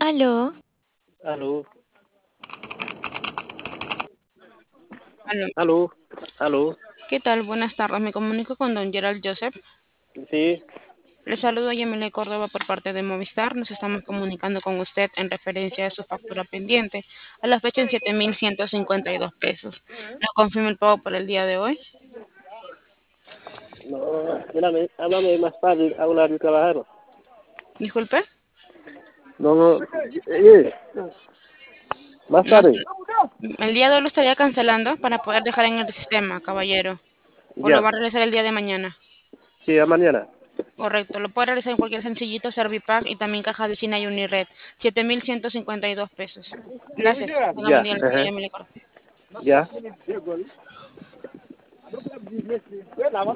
Aló, Aló, Aló. aló, aló, ¿Qué tal? Buenas tardes. Me comunico con don Gerald Joseph. sí, Le saludo a Yamile Córdoba por parte de Movistar. Nos estamos comunicando con usted en referencia a su factura pendiente a la fecha en 7.152 pesos. ¿Nos confirma el pago por el día de hoy? no, espérame, háblame más tarde, hablar de trabajar. Disculpe. No, no, más No, tarde, el día de hoy lo estaría cancelando para poder dejar en el sistema, caballero. ¿O lo ya, va a realizar el día de mañana? sí, a mañana, Correcto, lo puede realizar en cualquier sencillito Servipack y también caja de China y Unired. 7.152 pesos. Gracias. Tenga buen ya, día, señor ajá, Yamile Córdoba. ya.